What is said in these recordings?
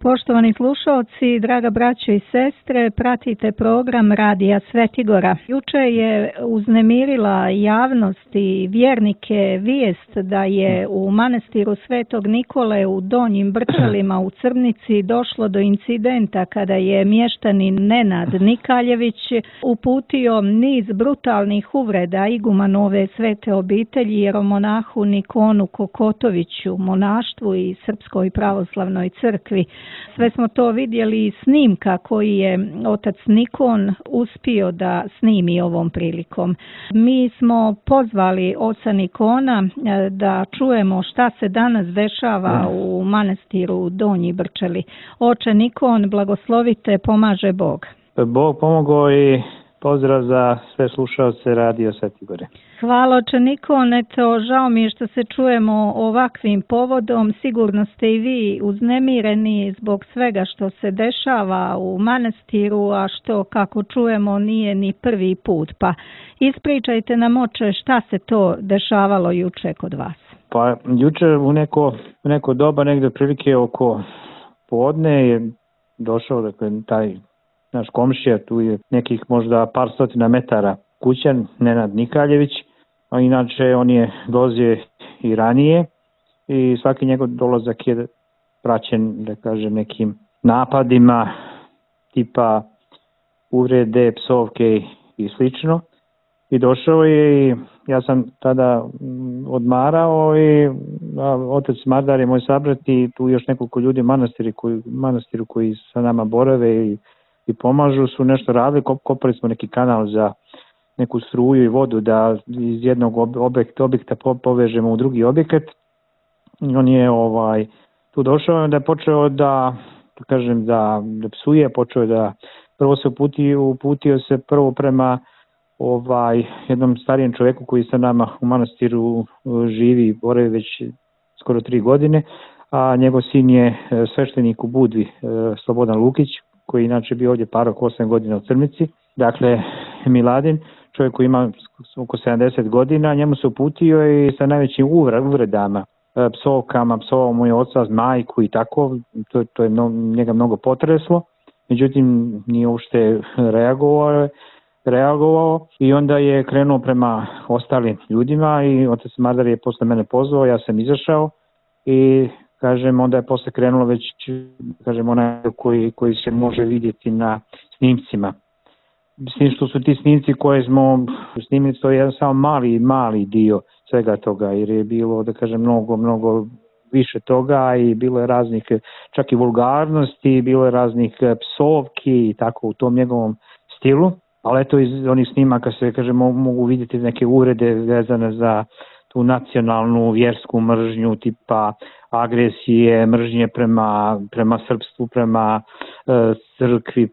Poštovani slušalci, draga braćo i sestre, pratite program Radija Svetigora. Juče je uznemirila javnost i vjernike vijest da je u manastiru Svetog Nikole u Donjim Brčalima u Crnici došlo do incidenta kada je mještanin Nenad Nikaljević uputio niz brutalnih uvreda igumanove svete obitelji jeromonahu Nikonu Kokotoviću, monaštvu i Srpskoj pravoslavnoj crkvi. Sve smo to vidjeli iz snimka koji je otac Nikon uspio da snimi ovom prilikom. Mi smo pozvali oca Nikona da čujemo šta se danas dešava u manastiru Donji Brčali. Oče Nikon, blagoslovite, pomaže Bog. Bog pomogao i pozdrav za sve slušalce Radio Svetigore. Hvala oče Nikon, eto, žao mi je što se čujemo ovakvim povodom, sigurno ste i vi uznemireni zbog svega što se dešava u manastiru, a što, kako čujemo, nije ni prvi put, pa ispričajte nam oče šta se to dešavalo juče kod vas. Pa juče u neko doba, negdje prilike oko podne je došao, dakle, taj naš komšija, tu je nekih možda par stotina metara kućan, Nenad Nikaljević, a inače on je dolazio i ranije i svaki njegov dolazak je praćen, da kažem, nekim napadima tipa uvrede, psovke i slično. I došao je i ja sam tada odmarao i otac Mardar je moj sabrat i tu još nekoliko ljudi u manastiru koji sa nama borave i pomažu su nešto radili, kopali smo neki kanal za neku struju i vodu da iz jednog objekta povežemo u drugi objekat. On je tu došao da je počeo da psuje, počeo da prvo se uputio se prvo prema jednom starijem čovjeku koji sa nama u manastiru živi i boravi već skoro 3 godine, a njegov sin je sveštenik u Budvi, Slobodan Lukić, koji inače bio ovdje parok 8 godina u Crnici, dakle Miladin, čovjek koji ima oko 70 godina, njemu se uputio i sa najvećim uvredama, psovkama, psovao mu je oca, majku i tako, to je njega mnogo potreslo, međutim nije uopšte reagovao i onda je krenuo prema ostalim ljudima i otac Mardar je posle mene pozvao, ja sam izašao i onda je posle krenulo već, onaj koji se može vidjeti na snimcima. S tim što su ti snimci koje smo snimili, to je jedan samo mali dio svega toga, jer je bilo, da kažem, mnogo više toga i bilo je raznih, čak i vulgarnosti, bilo je raznih psovki i tako u tom njegovom stilu. Ali eto, iz onih snimaka se, mogu vidjeti neke uvrede vezane za tu nacionalnu vjersku mržnju, tipa agresije, mržnje prema srpstvu, prema crkvi,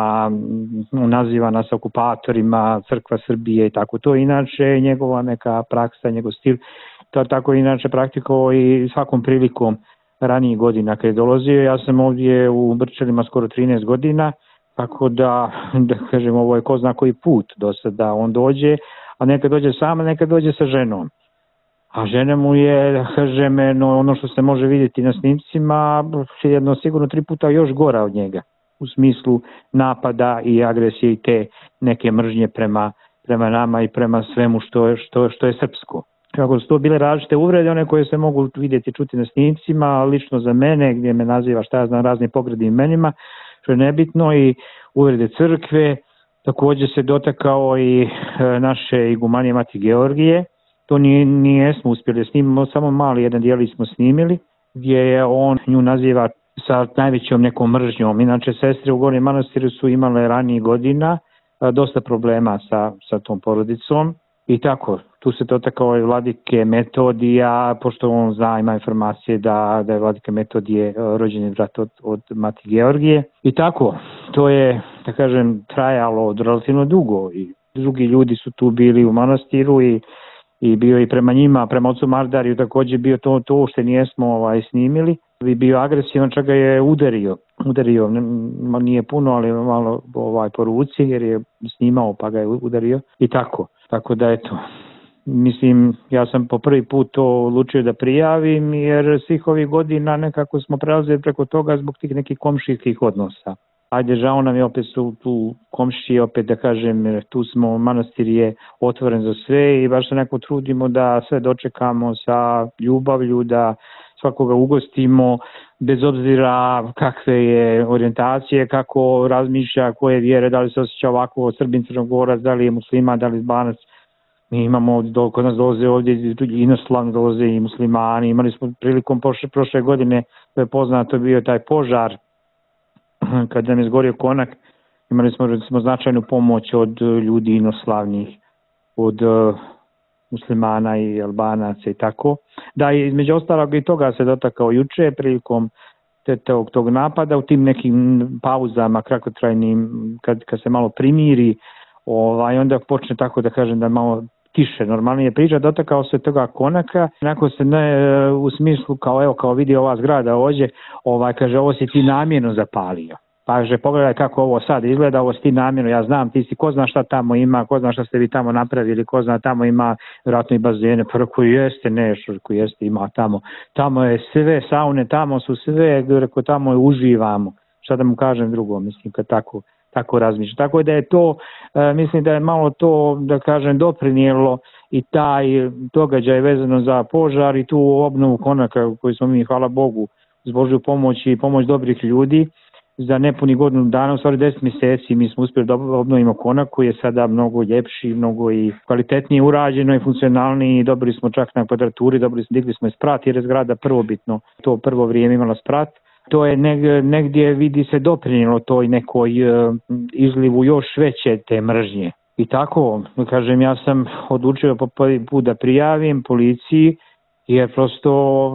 naziva nas okupatorima, crkva Srbije i tako. To je inače njegova neka praksa, njegov stil. To je tako inače praktikovao i svakom prilikom ranijih godina kad je dolazio. Ja sam ovdje u Brčalima skoro 13 godina, tako da kažem, ovo je ko zna koji put do sada on dođe, a nekad dođe sam, a nekad dođe sa ženom. A žena mu je, ono što se može vidjeti na snimcima, sigurno 3 puta još gora od njega. U smislu napada i agresije i te neke mržnje prema nama i prema svemu što je srpsko. Kako su to bile različite uvrede, one koje se mogu vidjeti i čuti na snimcima, lično za mene, gdje me naziva raznim pogrdnim imenima, što je nebitno, i uvrede crkve. Također se dotakao i naše igumanije Mati Georgije. To nijesmo uspjeli snimiti, samo mali jedan dijel smo snimili, gdje je on nju naziva sa najvećom nekom mržnjom. Inače, sestre u Gornjem manastiru su imale ranijih godina dosta problema sa tom porodicom i tako. Tu se dotakao i vladike Metodija, pošto on zna, ima informacije da je vladika Metodije rođeni brat od Mati Georgije. I tako, to je, da kažem, trajalo relativno dugo i drugi ljudi su tu bili u manastiru i bio i prema njima, prema ocu Mardariju također bio to što nijesmo snimili. Bi bio agresivan, čak ga je udario, nije puno, ali malo po ruci jer je snimao pa ga je udario i tako. Tako da eto, mislim, ja sam po prvi put to odlučio da prijavim, jer svih ovih godina nekako smo prelazili preko toga zbog tih nekih komšijskih odnosa. Ajde, žao nam je, opet su tu komšije, opet da kažem, tu smo, manastir je otvoren za sve i baš se neko trudimo da sve dočekamo sa ljubavlju, da svakoga ugostimo, bez obzira kakve je orijentacije, kako razmišlja, koje vjere, da li se osjeća ovako Srbin, Crnogorac, da li je muslima, da li je Banac. Mi imamo, kod nas dolaze ovdje inoslavni, dolaze i muslimani. Imali smo prilikom prošle godine, to je poznato, bio taj požar kada nam je zgorio konak. Imali smo recimo značajnu pomoć od ljudi inoslavnih, od muslimana i Albanaca i tako. Da, između ostalog i toga se dotakao juče prilikom tog napada, u tim nekim pauzama kratkotrajnim, kad se malo primiri, onda počne, tako da kažem, da malo tiše, normalnije priča, dotakao se toga konaka, onako se ne u smislu kao vidi ova zgrada ovdje, kaže, ovo si ti namjerno zapalio. Pa kaže, pogledaj kako ovo sad izgleda, ovo si ti namjerno, ja znam, ti si, ko zna šta tamo ima, ko zna šta ste vi tamo napravili, ko zna tamo ima vjerojatno i bazene, pa koji jeste nešto, koji jeste ima tamo je sve, saune, tamo su sve, rekao, tamo je uživamo, šta da mu kažem drugo, mislim, kad tako razmišljam. Tako da je to, mislim da je malo to, da kažem, doprinijelo i taj događaj vezano za požar i tu obnovu konaka koju smo mi, hvala Bogu, s Božju pomoć i pomoć dobrih ljudi, za nepunih godinu dana, u stvari 10 mjeseci mi smo uspjeli da obnovimo konak koji je sada mnogo ljepši, mnogo i kvalitetnije urađeno i funkcionalniji, dobili smo čak na kvadraturi, digli smo i sprat jer je zgrada prvobitno to prvo vrijeme imala sprat. To je negdje vidi se doprinijelo toj nekoj izlivu još veće te mržnje. I tako, kažem, ja sam odlučio po prvi put da prijavim policiji, jer prosto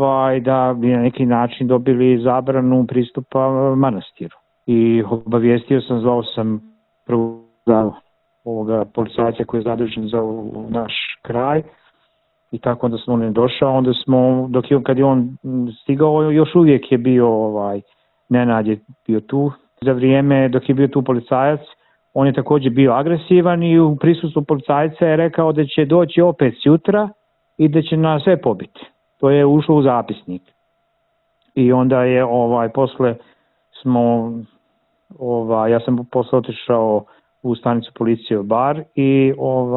da bi na neki način dobili zabranu pristupa manastiru. I obavijestio sam, zvao sam prvo ovoga policajca koji je zadužen za naš kraj i tako onda smo on došao, onda smo, kad je on stigao, još uvijek je bio, Nenad je bio tu. Za vrijeme dok je bio tu policajac, on je također bio agresivan i u prisustvu policajca je rekao da će doći opet sutra i da će nas sve pobiti. To je ušlo u zapisnik. I onda je posle smo, ja sam posle otišao u stanicu policije u Bar i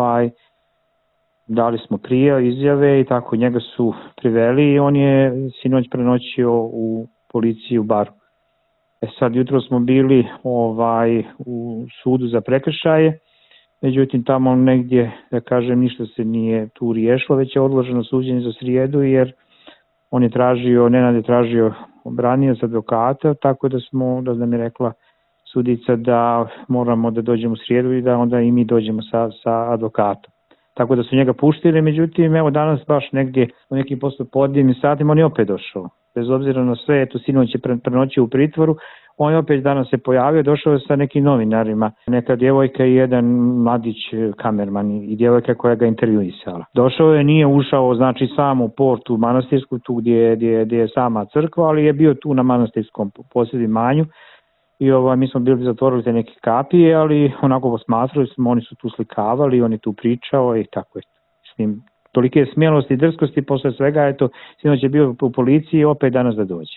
dali smo izjave i tako, njega su priveli i on je sinoć prenoćio u policiji u Baru. Sad jutro smo bili u sudu za prekršaje, međutim tamo negdje, da kažem, ništa se nije tu riješilo, već je odloženo suđenje za srijedu jer on je tražio, Nenad je tražio branioca advokata, tako da nam je rekla sudica da moramo da dođemo u srijedu i da onda i mi dođemo sa advokatom. Tako da su njega puštili, međutim, evo danas baš negdje u nekim poslijepodnevnim satima on je opet došao. Bez obzira na sve, eto sinoć je prenoćio u pritvoru, on je opet danas se pojavio, došao je sa nekim novinarima, neka djevojka i jedan mladić kamerman i djevojka koja ga intervjuisala. Došao je, nije ušao znači sam u portu manastirsku, tu gdje je sama crkva, ali je bio tu na manastirskom posjedi manju. I mi smo bili zatvorili te neke kapije, ali onako posmatrali smo, oni su tu slikavali, on je tu pričao i tako je. Mislim, tolike smjelosti i drskosti posle svega, eto, sinoć je bio u policiji i opet danas da dođe.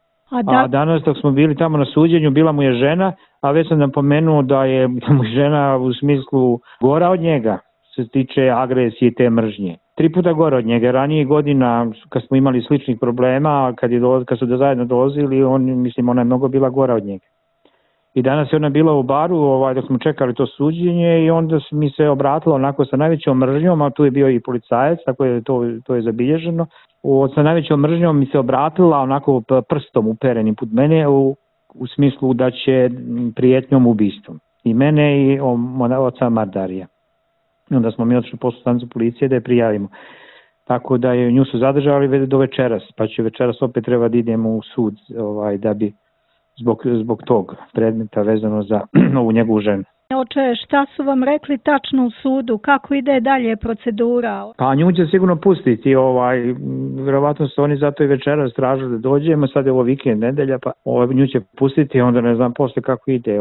A danas dok smo bili tamo na suđenju, bila mu je žena, a već sam napomenuo da je mu žena u smislu gora od njega, što se tiče agresije i te mržnje. 3 puta gore od njega. Ranije godina, kad smo imali sličnih problema, kad su zajedno dolazili, ona je mnogo bila gora od njega. I danas je ona bila u Baru, dok smo čekali to suđenje i onda mi se obratila onako sa najvećom mržnjom, a tu je bio i policajac, tako je to je zabilježeno. Sa najvećom mržnjom mi se obratila onako prstom uperenim put mene u smislu da će prijetnjom ubistvom. I mene i oca Mardarija. I onda smo mi otišli u stanicu policije da je prijavimo. Tako da je nju su zadržali do večeras, pa će večeras opet treba da idemo u sud da bi zbog tog predmeta vezano za ovu njegovu ženu. Oče, šta su vam rekli tačno u sudu? Kako ide dalje procedura? Pa nju će sigurno pustiti. Vjerovatno su oni zato i večeras tražili da dođemo. Sad je ovo vikend, nedelja, pa nju će pustiti. Onda ne znam posle kako ide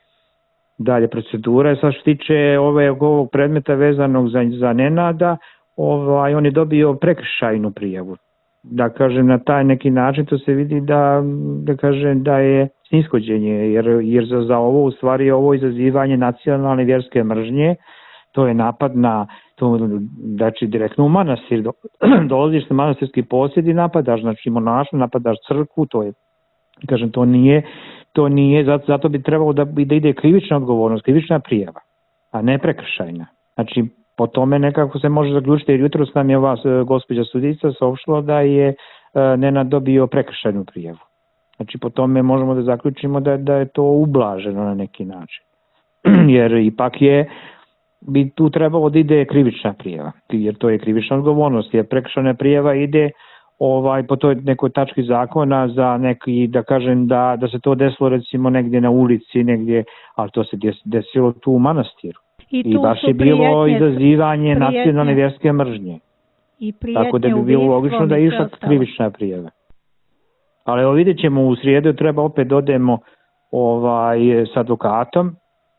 dalje procedura. Sad što tiče ovog predmeta vezanog za Nenada, on je dobio prekršajnu prijavu. Da kažem, na taj neki način to se vidi da kažem da je snishođenje, jer za ovo u stvari ovo izazivanje nacionalne vjerske mržnje, to je napad na to, znači direktno u manastir, dolaziš na manastirski posjed i napadaš, znači monašu, napadaš crkvu, to je, kažem, to nije, zato bi trebalo da ide krivična odgovornost, krivična prijava, a ne prekršajna. Znači, po tome nekako se može zaključiti, jer jutros nam je ova gospođa sudica saopštila da je Nenad dobio prekršajnu prijavu. Znači, po tome možemo da zaključimo da je to ublaženo na neki način. Jer ipak bi tu trebalo da ide krivična prijava, jer to je krivična odgovornost, jer prekršajna prijava ide po toj nekoj tački zakona za neki, da kažem, da se to desilo recimo negdje na ulici, negdje, ali to se desilo tu u manastiru. I baš je bilo izazivanje nacionalne vjerske mržnje. Tako da bi bilo logično da je išla krivična prijava. Ali evo vidjet ćemo u srijedu, treba opet da odemo s advokatom.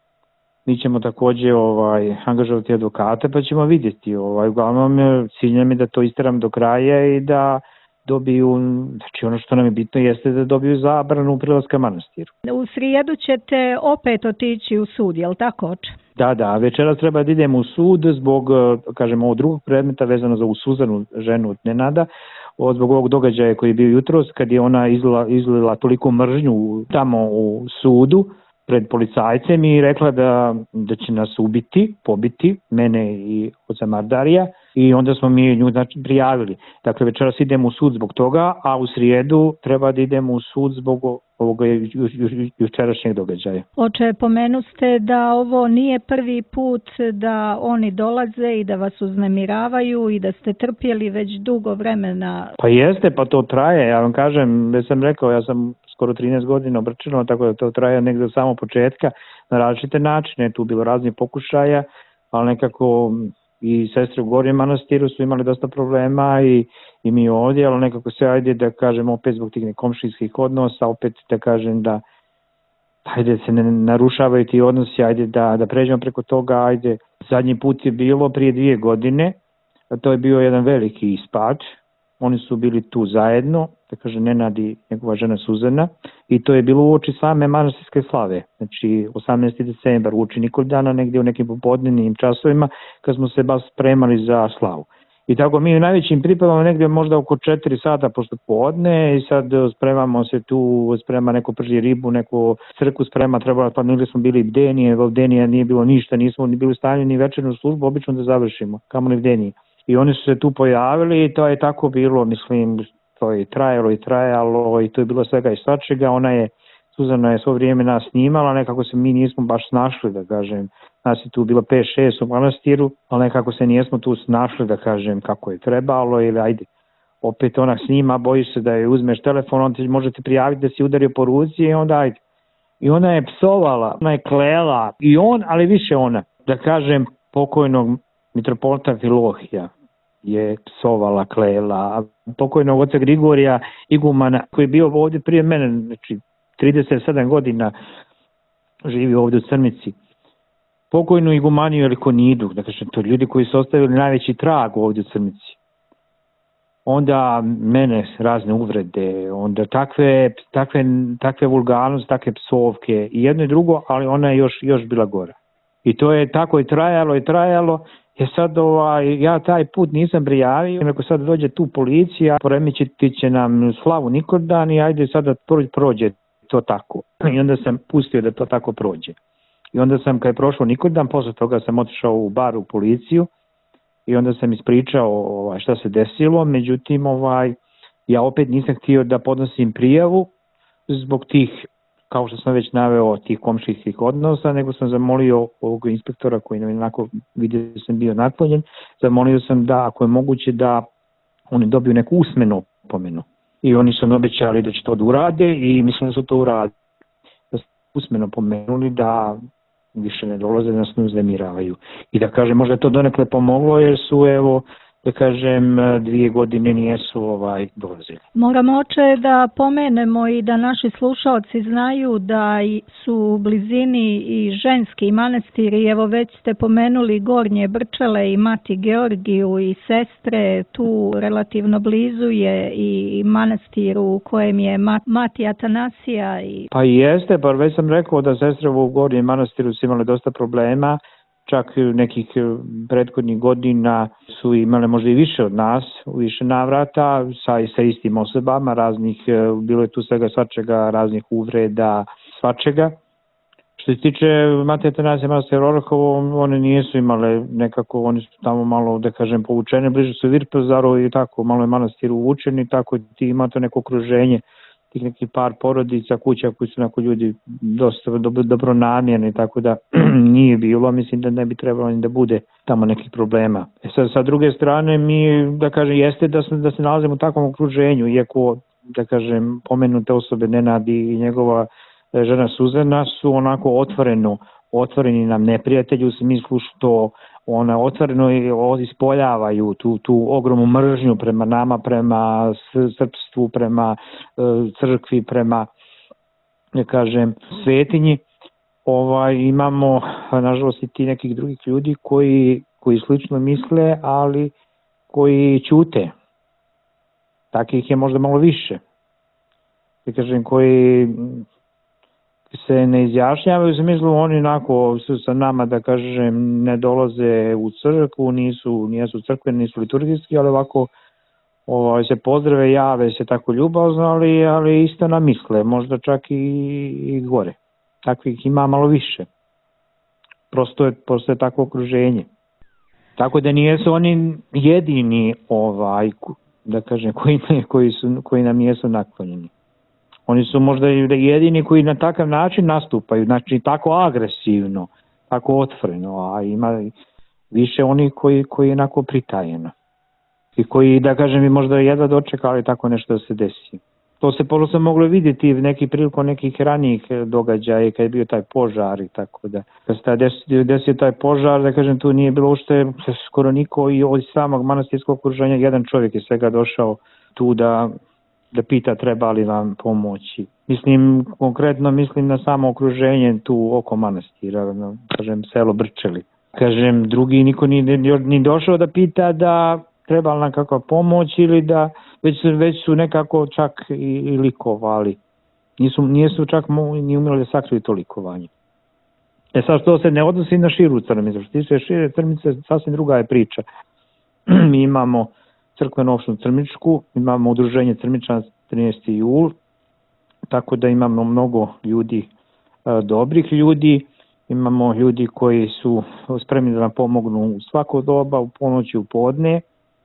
Mi ćemo također angažovati advokate pa ćemo vidjeti. Uglavnom cilj nam je da to isteram do kraja i da dobiju, znači ono što nam je bitno jeste da dobiju zabranu prilaska manastiru. U srijedu ćete opet otići u sud, je li tako, oče? Da, večeras treba da idemo u sud zbog, kažemo, ovog drugog predmeta vezano za Suzanu, ženu od Nenada, zbog ovog događaja koji je bio jutros kad je ona izlila toliko mržnju tamo u sudu pred policajcem i rekla da će nas ubiti, pobiti, mene i oca Mardarija, i onda smo mi nju prijavili. Dakle, večeras idemo u sud zbog toga, a u srijedu treba da idemo u sud zbog ovoga jučerašnjeg događaja. Oče, pomenuste da ovo nije prvi put da oni dolaze i da vas uznemiravaju i da ste trpjeli već dugo vremena. Pa jeste, pa to traje, ja vam kažem, već sam rekao, ja sam skoro 13 godina obrčeno, tako da to traje negdje od samog početka na različite načine, tu bilo raznih pokušaja, ali nekako i sestre u Gornjem manastiru su imali dosta problema i mi ovdje, ali nekako se ajde da kažem opet zbog tih komšijskih odnosa, opet da kažem da ajde se ne narušavaju ti odnosi, ajde da pređemo preko toga, ajde. Zadnji put je bilo prije 2 godine, a to je bio jedan veliki ispad, oni su bili tu zajedno, da kaže Nenad i njegova žena Suzana, i to je bilo uoči same manastirske slave, znači 18. decembar, uoči Nikoldana, negdje u nekim popodnevnim časovima, kad smo se baš spremali za slavu. I tako mi u najvećim pripremama negdje možda oko 4 sata posle podne i sad spremamo se tu, sprema neko prži ribu, neko crkvu sprema, pa negdje smo bili bdenije, u bdenije nije bilo ništa, nismo ni bili u stanju ni večernju službu, obično da završimo, kamo ne bdenije. I oni su se tu pojavili i to je tako bilo, mislim, to je trajalo i to je bilo svega i svačega. Suzana je svo vrijeme nas snimala, nekako se mi nismo baš snašli, da kažem. Nas je tu bilo 5-6 u manastiru, ali nekako se nismo tu snašli, da kažem, kako je trebalo, ili ajde. Opet ona snima, bojiš se da je uzmeš telefon, on ti možete prijaviti da si udario po ruci i onda ajde. I ona je psovala, ona je klela, i on, ali više ona, da kažem, pokojnog mitropolita Filohija je psovala, klela, pokojnog oca Grigorija igumana koji je bio ovdje prije mene, znači 37 godina živi ovdje u Crnici. Pokojnu igumaniju Elikonidu, dakle to ljudi koji su ostavili najveći trag ovdje u Crnici. Onda mene razne uvrede, onda takve vulgarnosti, takve psovke i jedno i drugo, ali ona je još bila gora. I to je tako i trajalo. Jer sad ja taj put nisam prijavio, ako sad dođe tu policija, poremećiti će nam slavu Nikoldan i ajde sad da prođe to tako. I onda sam pustio da to tako prođe. I onda sam, kad je prošlo Nikoldan, posle toga sam otišao u bar u policiju i onda sam ispričao šta se desilo, međutim ja opet nisam htio da podnosim prijavu zbog tih, kao što sam već naveo, tih komšijskih odnosa, nego sam zamolio ovog inspektora koji nam onako vidio da sam bio naklonjen, zamolio sam da ako je moguće da oni dobiju neku usmenu opomenu. I oni su mi obećali da će to da urade i mislim da su to uradili. Da su usmeno pomenuli da više ne dolaze, da nas ne uznemiravaju. I da kažem, možda je to donekle pomoglo jer su da kažem 2 godine nijesu dolazili. Moramo oče da pomenemo i da naši slušaoci znaju da su u blizini i ženski manastiri, evo već ste pomenuli Gornje Brčale i Mati Georgiju i Sestre, tu relativno blizu je i manastir u kojem je Mati Atanasija. Pa jeste, pa već sam rekao da sestre u Gornjem manastiru su imale dosta problema. Čak nekih prethodnih godina su imale možda i više od nas, u više navrata, sa istim osobama, bilo je tu svega svačega, raznih uvreda, svačega. Što se tiče Matije Atanasije manastira Orahovo, one nisu imale nekako, oni su tamo malo, da kažem, povučene, bliže su Virpazaru i tako, malo je manastir uvučeni, tako ti imate neko okruženje, tih nekih par porodica, kuća koji su onako ljudi dosta dobronamjerni, tako da nije bilo, mislim da ne bi trebalo ni da bude tamo nekih problema. Sa druge strane, mi, da kažem, jeste da se nalazimo u takvom okruženju, iako, da kažem, pomenute osobe Nenad i njegova žena Suzana su onako otvoreni nam neprijatelji u smislu što ona otvoreno ispoljavaju tu ogromnu mržnju prema nama, prema srpstvu, prema crkvi, prema, da kažem, svetinji. Imamo, nažalost, i ti nekih drugih ljudi koji slično misle, ali koji ćute. Takih je možda malo više. Da kažem, koji se ne izjašnjavaju u smislu oni onako su sa nama, da kažem, ne dolaze u crkvu, nisu crkveni, nisu liturgijski, ali ovako se pozdrave, jave se tako ljubazno, ali isto nam misle, možda čak i gore. Takvih ima malo više. Prosto je takvo okruženje. Tako da nijesu oni jedini, da kažem, koji nam nijesu naklonjeni. Oni su možda jedini koji na takav način nastupaju, znači tako agresivno, tako otvoreno, a ima više oni koji je onako pritajeno. I koji, da kažem, bi možda jedva dočekali tako nešto da se desi. To se prosto moglo vidjeti neki prilikom nekih ranijih događaja kad je bio taj požar i tako da. Kad se desio taj požar, da kažem, tu nije bilo ušte skoro niko i od samog manastirskog okruženja, jedan čovjek je svega došao tu da pita treba li vam pomoći. Konkretno mislim na samo okruženje tu oko manastira, kažem selo Brčeli. Kažem, drugi niko ni došao da pita da treba li nam kakva pomoć ili da već su nekako čak i likovali. Nisu čak ni umjeli da sakriju to likovanje. Sad to se ne odnosi na širu Crmicu. Što tiče šire Crmice, sasvim druga je priča. Mi imamo crkvenu opštinu Crmičku, imamo udruženje Crmičana 13. jul, tako da imamo mnogo ljudi, dobrih ljudi, imamo ljudi koji su spremni da nam pomognu u svako doba, u ponoć i u podne.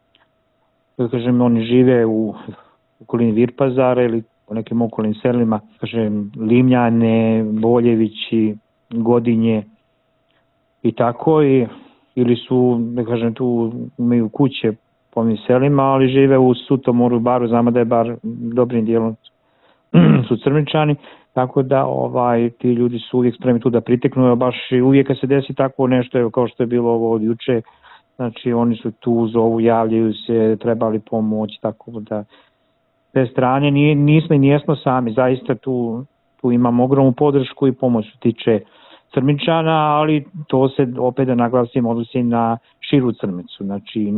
Kažem, oni žive u okolini Virpazara ili u nekim okolnim selima, kažem, Limljane, Boljevići, Godinje i tako, ili su, da kažem, tu imaju kuće po ovim selima, ali žive u Sutomoru, Baru, znamo da je Bar dobrim dijelom su Crmičani, tako da ti ljudi su uvijek spremni tu da priteknu, baš uvijek kad se desi tako nešto, kao što je bilo ovo od juče, znači oni su tu, zovu, javljaju se, trebali pomoć, tako da te strane nijesmo sami, zaista tu imamo ogromnu podršku i pomoć što tiče Crmičana, ali to se opet da naglasim odnosi na širu Crmicu, znači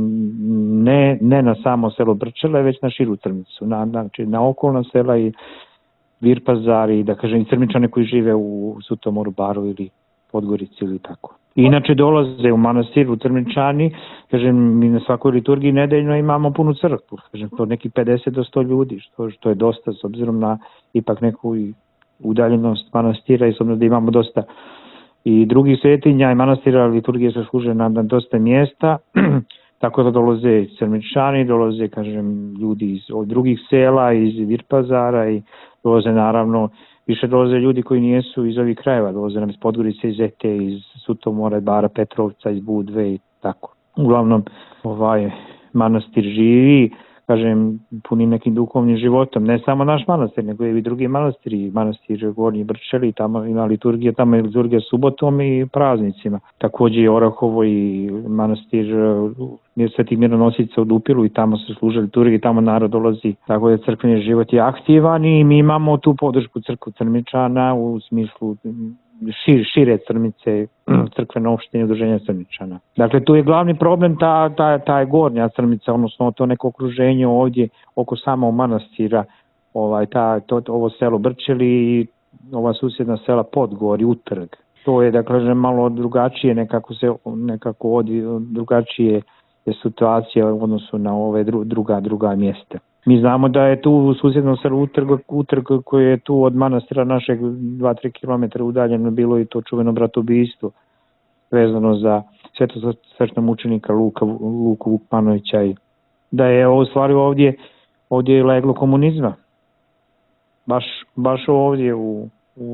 ne na samo selo Brčele, već na širu Crmicu, znači na okolna sela i Virpazar i da kažem i Crmičane koji žive u Sutomoru, Baru ili Podgorici ili tako. Inače dolaze u manastiru Crmičani, kažem, mi na svakoj liturgiji nedeljno imamo punu crkvu, kažem, to neki 50 do 100 ljudi, što je dosta s obzirom na ipak neku udaljenost manastira i s obzirom da imamo dosta i drugih svetinja i manastira, liturgije se služe na dosta mjesta, tako da dolaze Crmičani, dolaze, kažem, ljudi od drugih sela, iz Virpazara i dolaze naravno, više dolaze ljudi koji nijesu iz ovih krajeva, dolaze nam iz Podgorice, iz Ete, iz Sutomora, Bara, Petrovca, iz Budve i tako. Uglavnom, manastir živi, kažem, puni nekim duhovnim životom. Ne samo naš manastir, nego i drugi manastiri, manastir Gornji Brčeli, tamo ima liturgija, tamo je liturgija subotom i praznicima. Također i Orahovo i manastir Svetih Mironosica u Dupilu i tamo se služe liturgije, tamo narod dolazi, tako da crkveni život je aktivan i mi imamo tu podršku crkvu Crmičana u smislu šire Crmice, crkvene opštine udruženja Crmičana. Dakle, tu je glavni problem ta gornja Crmica, odnosno to neko okruženje ovdje oko samog manastira, ovo selo Brčeli i ova susjedna sela Podgori, Utrg. To je, da kažem, malo drugačije, drugačije je situacija u odnosu na ove druga mjesta. Mi znamo da je tu u susjednom selu Utrg koji je tu od manastira našeg 2-3 km udaljeno bilo i to čuveno bratobijstvo vezano za svetosvečnog mučenika Luku Vukmanovića i da je u stvari ovdje leglo komunizma. Baš ovdje u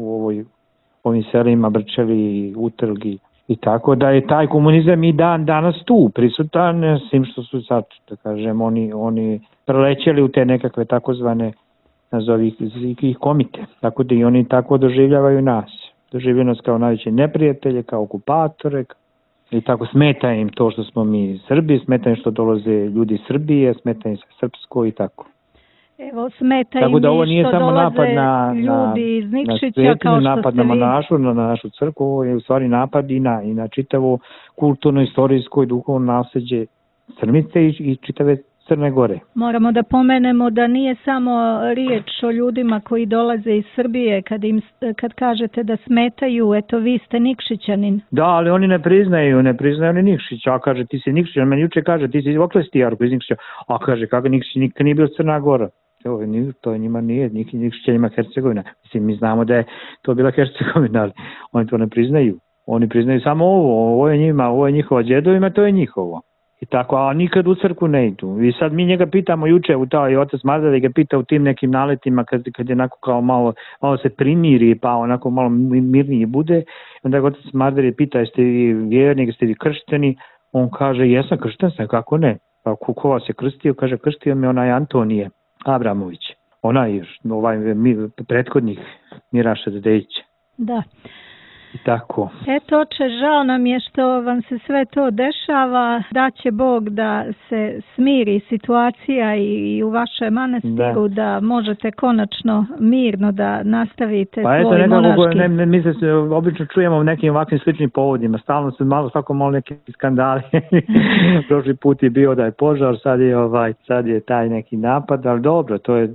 ovim selima Brčeli, Utrgi i tako da je taj komunizam i danas tu prisutan, s tim što su sad, da kažem, oni prelećeli u te nekakve takozvane, nazovi ih komite, tako da i oni tako doživljavaju nas. Doživljaju nas kao najveće neprijatelje, kao okupatore i tako smeta im to što smo mi Srbi, smeta im što dolaze ljudi iz Srbije, smeta im se srpsko i tako. Evo, smeta im i što dolaze ljudi iz Nikšića kao što napad ste vi. Na našu crkvu, ovo je u stvari napad i na čitavo kulturno, istorijsko i duhovno nasleđe Crmice i čitave Crne Gore. Moramo da pomenemo da nije samo riječ o ljudima koji dolaze iz Srbije, kad kažete da smetaju, eto vi ste Nikšićanin. Da, ali oni ne priznaju oni Nikšića, a kaže ti si Nikšićan, meni juče kaže ti si Oklestijarko iz Nikšića, a kaže kako Nikšić nikad nije bio Crna Gora. To njima nije, Nikšića ima Hercegovina. Mislim, mi znamo da je to bila Hercegovina, ali oni to ne priznaju. Oni priznaju samo ovo je njima, ovo je njihova djedovima, to je njihovo. I tako, a nikad u crkvu ne idu. I sad mi njega pitamo juče, i otac Mazar ga pita u tim nekim naletima kad je onako kao malo se primiri, pa onako malo mirniji bude. Onda ga otac Mazar je pita, jeste vi vjerni, jeste vi kršteni? On kaže, jesam kršten sam, kako ne? Pa ko vas je krstio? Kaže, krstio me onaj Antonije Abramović. Onaj prethodnik Miraša Dedejića. Da. I tako. Eto, oče, žao nam je što vam se sve to dešava, da će Bog da se smiri situacija i u vašem manastiru, da možete konačno mirno da nastavite svoj monaški. Mi se obično čujemo u nekim ovakvim sličnim povodima, stalno se svako malo neki skandali. Prošli put je bio da je požar, sad je taj neki napad, ali dobro,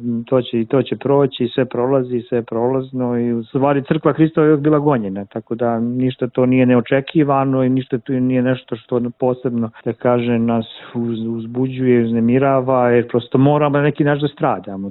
to će proći, sve prolazi, sve je prolazno i u stvari crkva Hristova je uvijek bila gonjena, tako da ništa to nije neočekivano i ništa tu nije nešto što posebno, da kaže, nas uzbuđuje, uznemirava, jer prosto moramo na neki način da stradamo,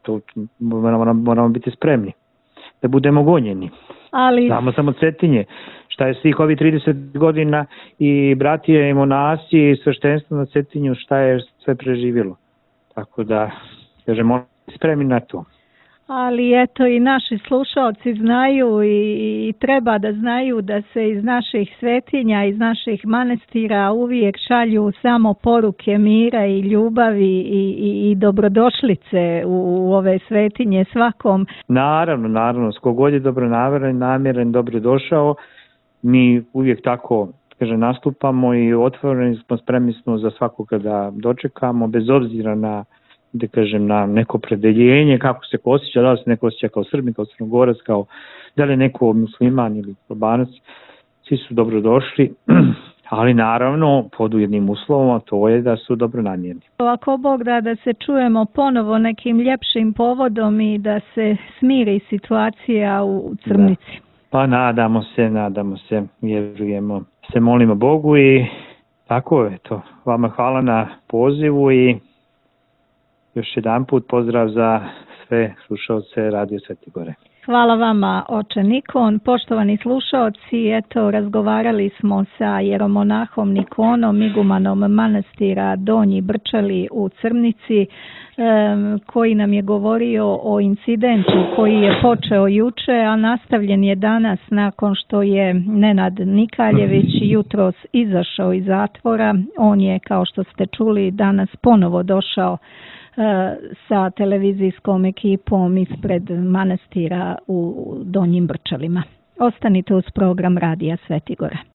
moramo biti spremni da budemo gonjeni. Samo Cetinje, šta je svih ovih 30 godina i bratije i monasi i sveštenstvo na Cetinju, šta je sve preživjelo. Tako da, kaže, moramo biti spremni na to. Ali eto i naši slušalci znaju i treba da znaju da se iz naših svetinja, iz naših manastira uvijek šalju samo poruke mira i ljubavi i dobrodošlice u ove svetinje svakom. Naravno, skogod je dobronamjeran, dobrodošao, mi uvijek tako, kaže, nastupamo i otvoreni smo, spremni smo za svakoga da dočekamo, bez obzira na, da kažem, na neko predeljenje, kako se osjeća, da li se neko osjeća kao Srbin, kao Crnogorac, da li neko musliman ili Albanac, svi su dobrodošli, ali naravno pod jednim uslovom, a to je da su dobronamjerni. Ako Bog da se čujemo ponovo nekim ljepšim povodom i da se smiri situacija u Crnici. Da. Pa nadamo se, vjerujemo, se molimo Bogu i tako je to. Vama hvala na pozivu i još jedan put pozdrav za sve slušalce Radio Svete Gore. Hvala vama, oče Nikon. Poštovani slušaoci, eto, razgovarali smo sa jeromonahom Nikonom, igumanom manastira Donji Brčali u Crnici, koji nam je govorio o incidentu koji je počeo juče, a nastavljen je danas nakon što je Nenad Nikaljević jutros izašao iz zatvora. On je, kao što ste čuli, danas ponovo došao sa televizijskom ekipom ispred manastira u Donjim Brčalima. Ostanite uz program Radija Svetigora.